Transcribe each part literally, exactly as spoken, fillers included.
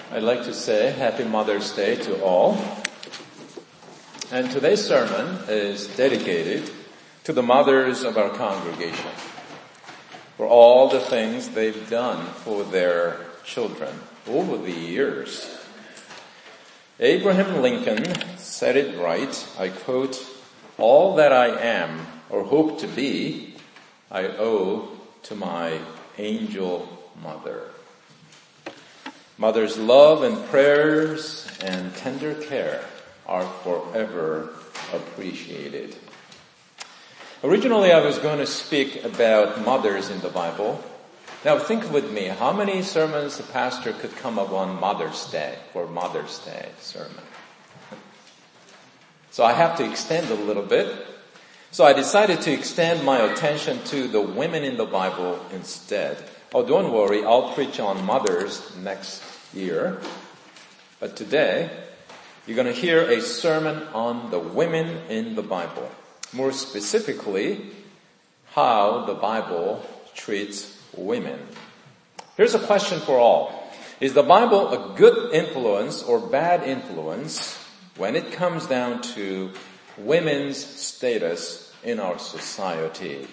I'd like to say Happy Mother's Day to all. And today's sermon is dedicated to the mothers of our congregation for all the things they've done for their children over the years. Abraham Lincoln said it right. I quote, "All that I am or hope to be, I owe to my angel mother." Mother's love and prayers and tender care are forever appreciated. Originally, I was going to speak about mothers in the Bible. Now think with me, how many sermons a pastor could come up on Mother's Day, for Mother's Day sermon? So I have to extend a little bit. So I decided to extend my attention to the women in the Bible instead. Oh, don't worry, I'll preach on mothers next year. But today, you're going to hear a sermon on the women in the Bible. More specifically, how the Bible treats women. Here's a question for all. Is the Bible a good influence or bad influence when it comes down to women's status in our society?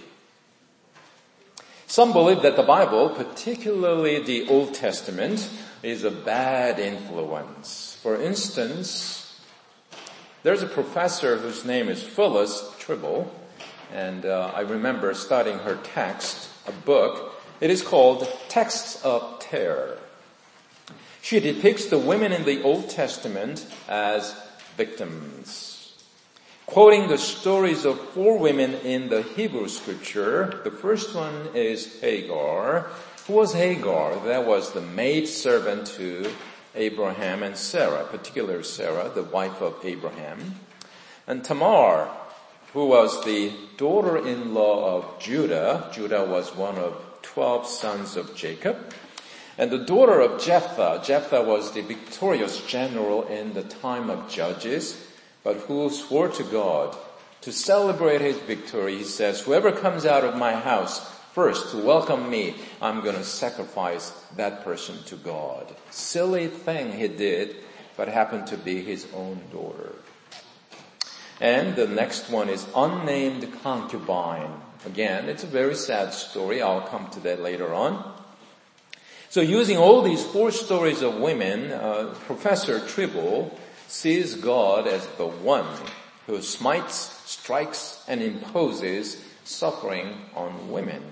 Some believe that the Bible, particularly the Old Testament, is a bad influence. For instance, there's a professor whose name is Phyllis Trible, and uh, I remember studying her text, a book. It is called Texts of Terror. She depicts the women in the Old Testament as victims. Quoting the stories of four women in the Hebrew scripture, the first one is Hagar. Who was Hagar? That was the maid servant to Abraham and Sarah, particularly Sarah, the wife of Abraham. And Tamar, who was the daughter-in-law of Judah. Judah was one of twelve sons of Jacob. And the daughter of Jephthah. Jephthah was the victorious general in the time of Judges, but who swore to God to celebrate his victory. He says, whoever comes out of my house first to welcome me, I'm going to sacrifice that person to God. Silly thing he did, but happened to be his own daughter. And the next one is unnamed concubine. Again, it's a very sad story. I'll come to that later on. So using all these four stories of women, uh, Professor Trible sees God as the one who smites, strikes, and imposes suffering on women.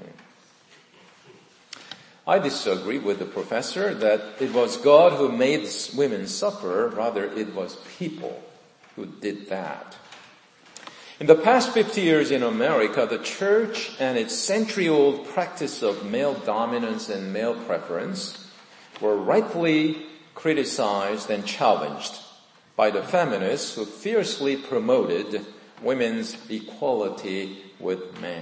I disagree with the professor that it was God who made women suffer, rather it was people who did that. In the past fifty years in America, the church and its century-old practice of male dominance and male preference were rightfully criticized and challenged by the feminists who fiercely promoted women's equality with men.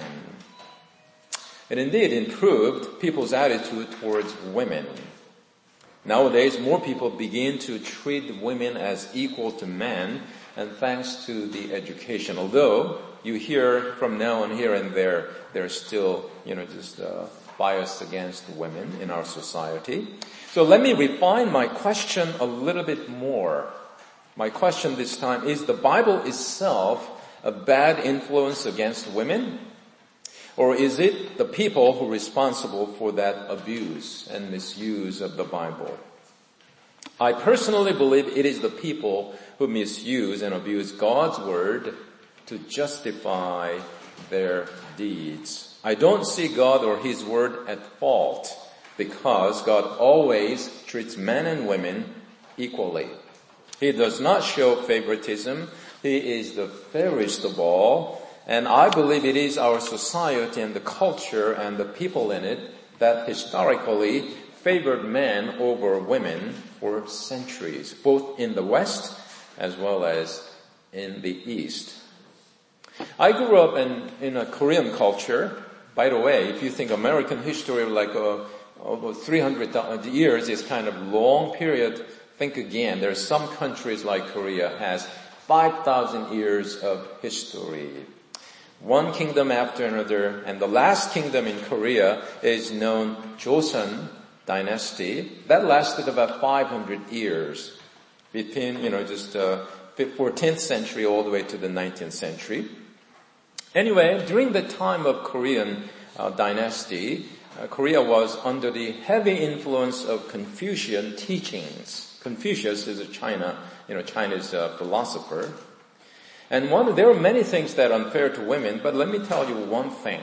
It indeed improved people's attitude towards women. Nowadays, more people begin to treat women as equal to men, and thanks to the education. Although you hear from now and here and there, there's still, you know, just uh, bias against women in our society. So let me refine my question a little bit more. My question this time is, the Bible itself a bad influence against women? Or is it the people who are responsible for that abuse and misuse of the Bible? I personally believe it is the people who misuse and abuse God's word to justify their deeds. I don't see God or his word at fault because God always treats men and women equally. He does not show favoritism. He is the fairest of all. And I believe it is our society and the culture and the people in it that historically favored men over women for centuries, both in the West as well as in the East. I grew up in, in a Korean culture. By the way, if you think American history like uh, over three hundred years is kind of long period, think again. There are some countries like Korea has five thousand years of history. One kingdom after another, and the last kingdom in Korea is known Joseon, dynasty that lasted about five hundred years between, you know, just uh, fourteenth century all the way to the nineteenth century. Anyway, during the time of Korean uh, dynasty, uh, Korea was under the heavy influence of Confucian teachings. Confucius is a China, you know, Chinese uh, philosopher. And one, there are many things that are unfair to women, but let me tell you one thing.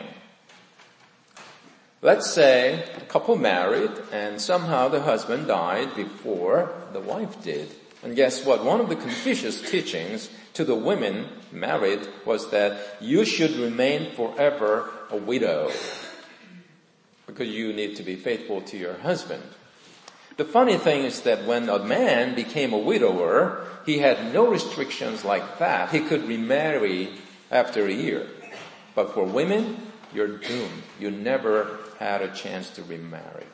Let's say a couple married and somehow the husband died before the wife did. And guess what? One of the Confucius teachings to the women married was that you should remain forever a widow because you need to be faithful to your husband. The funny thing is that when a man became a widower, he had no restrictions like that. He could remarry after a year. But for women, you're doomed. You never had a chance to remarry.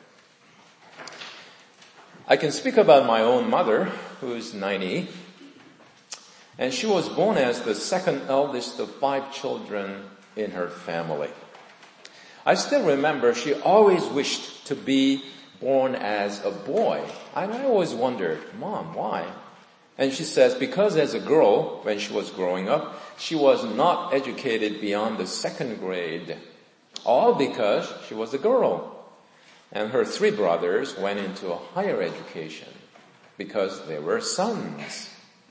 I can speak about my own mother, who is ninety, and she was born as the second eldest of five children in her family. I still remember she always wished to be born as a boy. And I always wondered, Mom, why? And she says, because as a girl, when she was growing up, she was not educated beyond the second grade. All because she was a girl. And her three brothers went into a higher education because they were sons.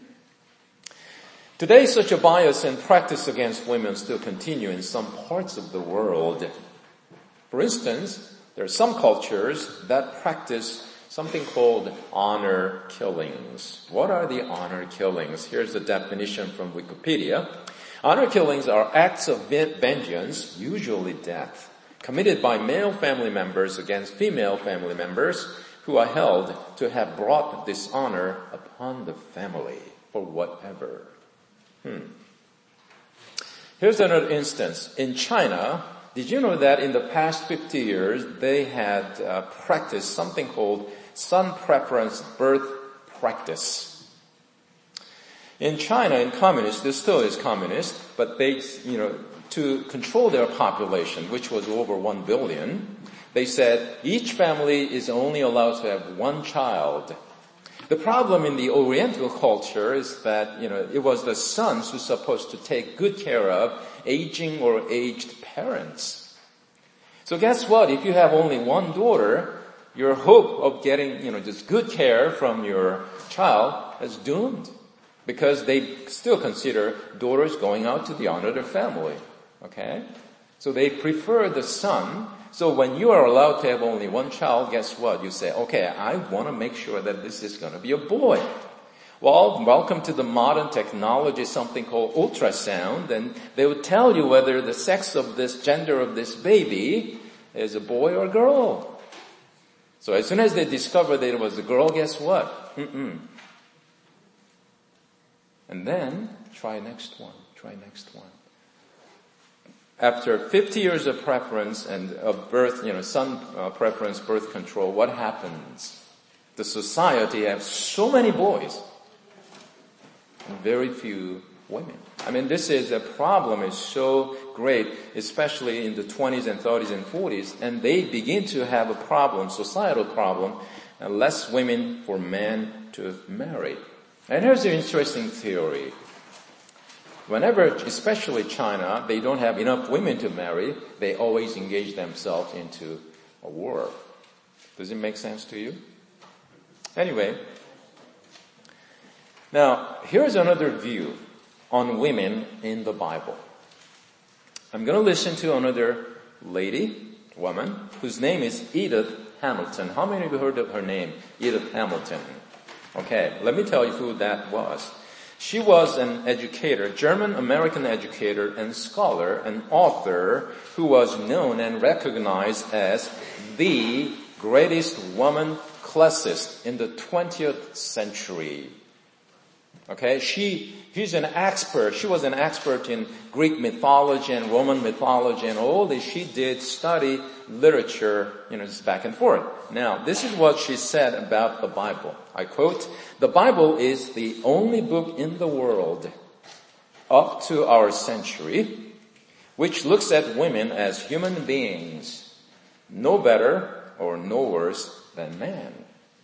Today, such a bias and practice against women still continue in some parts of the world. For instance, there are some cultures that practice something called honor killings. What are the honor killings? Here's the definition from Wikipedia. Honor killings are acts of vengeance, usually death, committed by male family members against female family members who are held to have brought dishonor upon the family for whatever. Hmm. Here's another instance. In China, did you know that in the past fifty years they had uh, practiced something called son preference birth practice? In China, in communist, this still is communist, but they, you know, to control their population, which was over one billion, they said each family is only allowed to have one child. The problem in the Oriental culture is that, you know, it was the sons who were supposed to take good care of aging or aged parents. So guess what? If you have only one daughter, your hope of getting, you know, just good care from your child is doomed. Because they still consider daughters going out to the honor of their family. Okay? So they prefer the son. So when you are allowed to have only one child, guess what? You say, okay, I want to make sure that this is going to be a boy. Well, welcome to the modern technology, something called ultrasound, and they would tell you whether the sex of this gender of this baby is a boy or a girl. So as soon as they discovered that it was a girl, guess what? Mm-mm. And then, try next one, try next one. After fifty years of preference and of birth, you know, son uh, preference, birth control, what happens? The society has so many boys and very few women. I mean, this is a problem is so great, especially in the twenties and thirties and forties, and they begin to have a problem, societal problem, and less women for men to marry. And here's an interesting theory. Whenever, especially China, they don't have enough women to marry, they always engage themselves into a war. Does it make sense to you? Anyway, now here's another view on women in the Bible. I'm going to listen to another lady, woman, whose name is Edith Hamilton. How many of you heard of her name, Edith Hamilton? Okay, let me tell you who that was. She was an educator, German-American educator and scholar, an author who was known and recognized as the greatest woman classicist in the twentieth century. Okay, she, she's an expert. She was an expert in Greek mythology and Roman mythology and all this. She did study literature, you know, just back and forth. Now, this is what she said about the Bible. I quote, "The Bible is the only book in the world up to our century which looks at women as human beings, no better or no worse than man.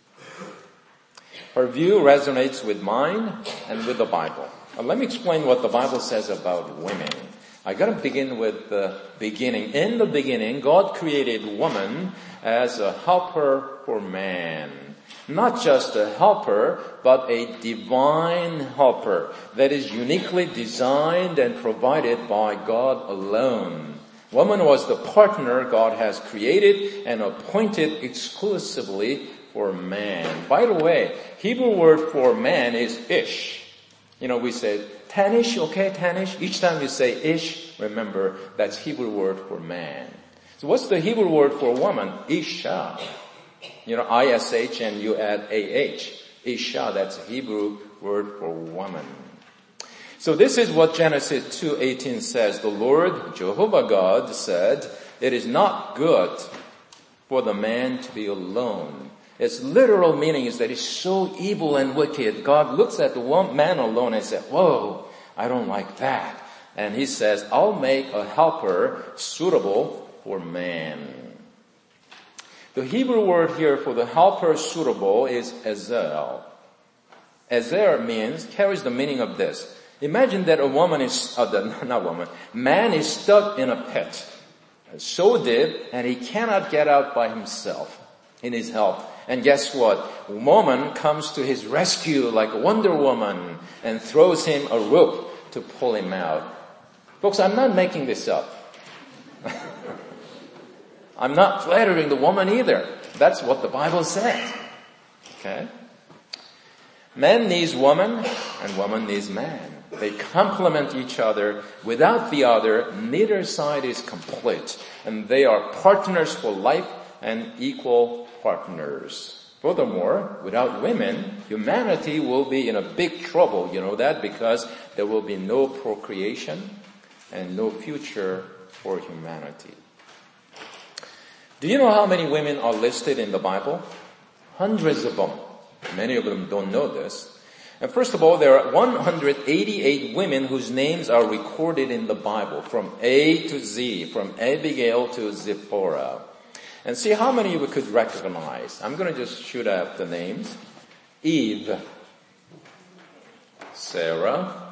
Her view resonates with mine and with the Bible. Now, let me explain what the Bible says about women. I gotta begin with the beginning. In the beginning, God created woman as a helper for man. Not just a helper, but a divine helper that is uniquely designed and provided by God alone. Woman was the partner God has created and appointed exclusively for man. By the way, Hebrew word for man is ish. You know, we say tanish, okay, tanish. Each time you say ish, remember that's Hebrew word for man. So what's the Hebrew word for woman? Isha. You know, I S H and you add A H. Isha, that's a Hebrew word for woman. So this is what Genesis two eighteen says. The Lord, Jehovah God, said, "It is not good for the man to be alone." Its literal meaning is that he's so evil and wicked. God looks at the one man alone and says, "Whoa, I don't like that." And he says, "I'll make a helper suitable for man." The Hebrew word here for the helper suitable is ezer. Ezer means, carries the meaning of this. Imagine that a woman is, uh, the, not woman, man is stuck in a pit, so deep, and he cannot get out by himself. He needs help. And guess what? Woman comes to his rescue like a Wonder Woman and throws him a rope to pull him out. Folks, I'm not making this up. I'm not flattering the woman either. That's what the Bible says. Okay? Man needs woman and woman needs man. They complement each other. Without the other, neither side is complete. And they are partners for life and equal partners. Furthermore, without women, humanity will be in a big trouble. You know that? Because there will be no procreation and no future for humanity. Do you know how many women are listed in the Bible? Hundreds of them. Many of them don't know this. And first of all, there are one hundred eighty-eight women whose names are recorded in the Bible, from A to Z, from Abigail to Zipporah. And see how many we could recognize. I'm going to just shoot out the names. Eve, Sarah,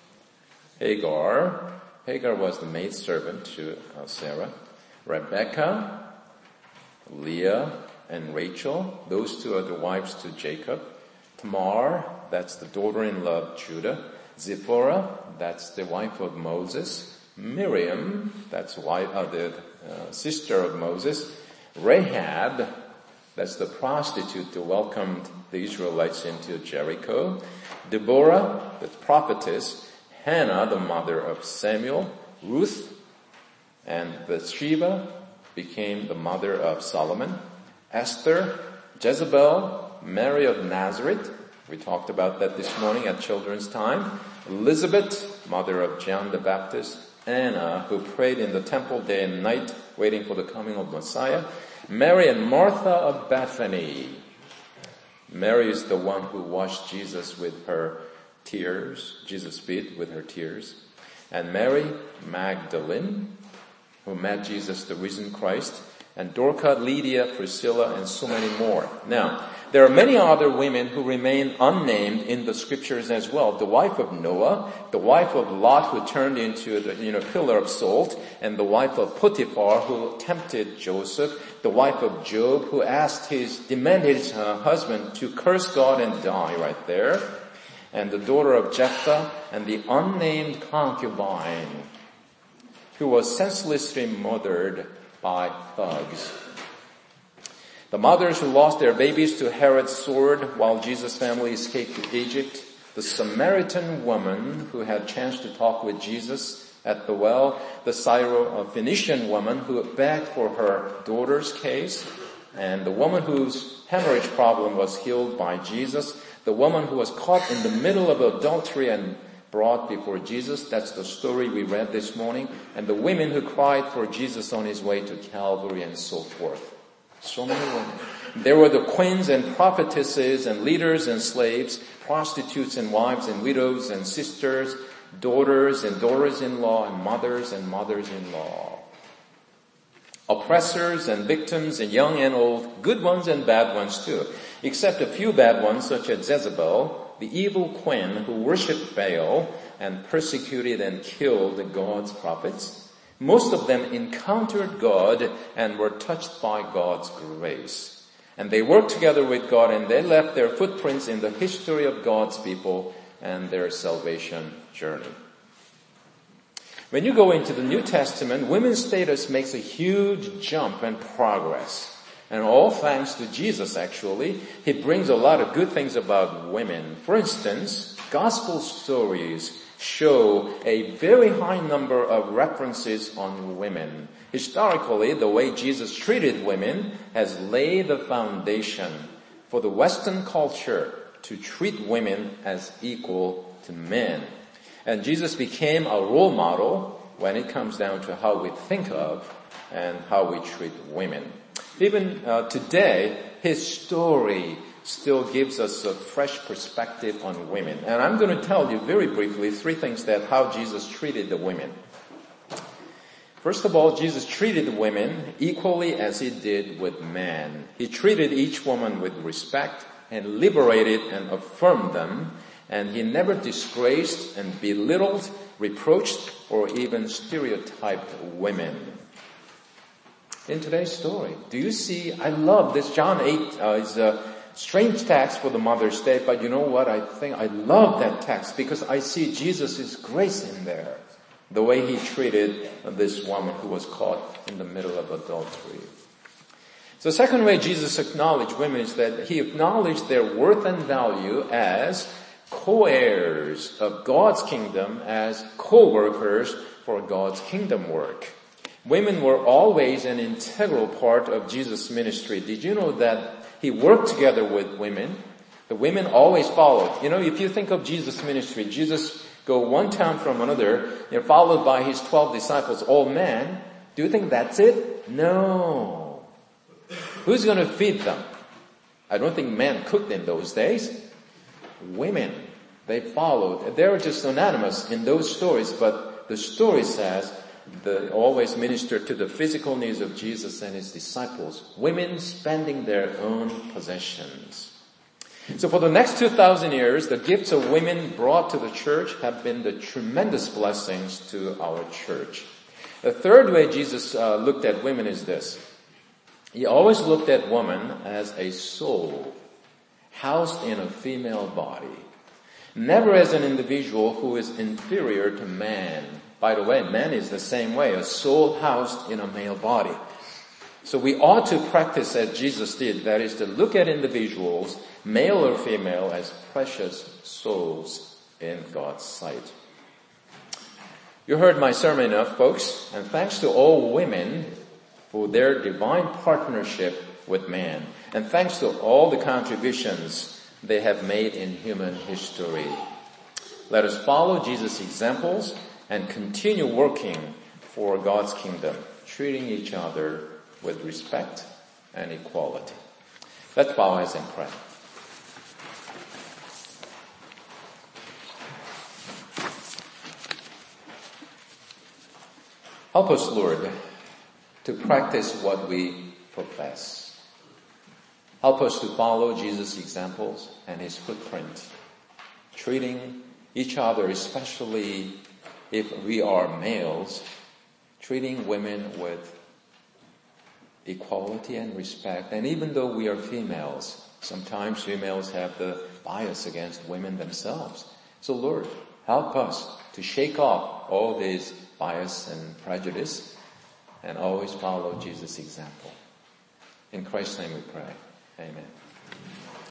Hagar. Hagar was the maidservant to uh, Sarah. Rebecca, Leah, and Rachel. Those two are the wives to Jacob. Tamar, that's the daughter-in-law of Judah. Zipporah, that's the wife of Moses. Miriam, that's wife, uh, the uh, sister of Moses. Rahab, that's the prostitute who welcomed the Israelites into Jericho. Deborah, the prophetess. Hannah, the mother of Samuel. Ruth and Bathsheba became the mother of Solomon. Esther, Jezebel, Mary of Nazareth. We talked about that this morning at children's time. Elizabeth, mother of John the Baptist. Anna, who prayed in the temple day and night, waiting for the coming of Messiah. Mary and Martha of Bethany. Mary is the one who washed Jesus with her tears, Jesus' feet with her tears. And Mary Magdalene, who met Jesus, the risen Christ. And Dorcas, Lydia, Priscilla, and so many more. Now, there are many other women who remain unnamed in the scriptures as well. The wife of Noah, the wife of Lot who turned into the you know, pillar of salt, and the wife of Potiphar who tempted Joseph, the wife of Job who asked his, demanded his uh, husband to curse God and die right there, and the daughter of Jephthah, and the unnamed concubine who was senselessly murdered by thugs. The mothers who lost their babies to Herod's sword while Jesus' family escaped to Egypt. The Samaritan woman who had a chance to talk with Jesus at the well. The Syro-Phoenician woman who begged for her daughter's case. And the woman whose hemorrhage problem was healed by Jesus. The woman who was caught in the middle of adultery and brought before Jesus. That's the story we read this morning. And the women who cried for Jesus on his way to Calvary and so forth. So many women. There were the queens and prophetesses and leaders and slaves, prostitutes and wives and widows and sisters, daughters and daughters-in-law and mothers and mothers-in-law. Oppressors and victims and young and old, good ones and bad ones too. Except a few bad ones such as Jezebel, the evil queen who worshipped Baal and persecuted and killed God's prophets. Most of them encountered God and were touched by God's grace. And they worked together with God and they left their footprints in the history of God's people and their salvation journey. When you go into the New Testament, women's status makes a huge jump and progress. And all thanks to Jesus, actually. He brings a lot of good things about women. For instance, gospel stories show a very high number of references on women. Historically, the way Jesus treated women has laid the foundation for the Western culture to treat women as equal to men. And Jesus became a role model when it comes down to how we think of and how we treat women. Even uh, today, his story still gives us a fresh perspective on women. And I'm going to tell you very briefly three things that how Jesus treated the women. First of all, Jesus treated women equally as he did with men. He treated each woman with respect and liberated and affirmed them. And he never disgraced and belittled, reproached, or even stereotyped women. In today's story, do you see, I love this, John eight uh, is a strange text for the Mother's Day, but you know what, I think I love that text because I see Jesus' grace in there. The way he treated this woman who was caught in the middle of adultery. So the second way Jesus acknowledged women is that he acknowledged their worth and value as co-heirs of God's kingdom, as co-workers for God's kingdom work. Women were always an integral part of Jesus' ministry. Did you know that he worked together with women? The women always followed. You know, if you think of Jesus' ministry, Jesus go one town from another, you know, followed by his twelve disciples, all men. Do you think that's it? No. Who's going to feed them? I don't think men cooked in those days. Women, they followed. They were just anonymous in those stories, but the story says they always ministered to the physical needs of Jesus and his disciples. Women spending their own possessions. So for the next two thousand years, the gifts of women brought to the church have been the tremendous blessings to our church. The third way Jesus uh, looked at women is this. He always looked at woman as a soul housed in a female body. Never as an individual who is inferior to man. By the way, man is the same way, a soul housed in a male body. So we ought to practice as Jesus did, that is to look at individuals, male or female, as precious souls in God's sight. You heard my sermon enough, folks, and thanks to all women for their divine partnership with man. And thanks to all the contributions they have made in human history. Let us follow Jesus' examples and continue working for God's kingdom, treating each other with respect and equality. Let's bow our heads and pray. Help us, Lord, to practice what we profess. Help us to follow Jesus' examples and his footprint, treating each other, especially if we are males, treating women with equality and respect. And even though we are females, sometimes females have the bias against women themselves. So Lord, help us to shake off all these bias and prejudice and always follow Jesus' example. In Christ's name we pray. Amen.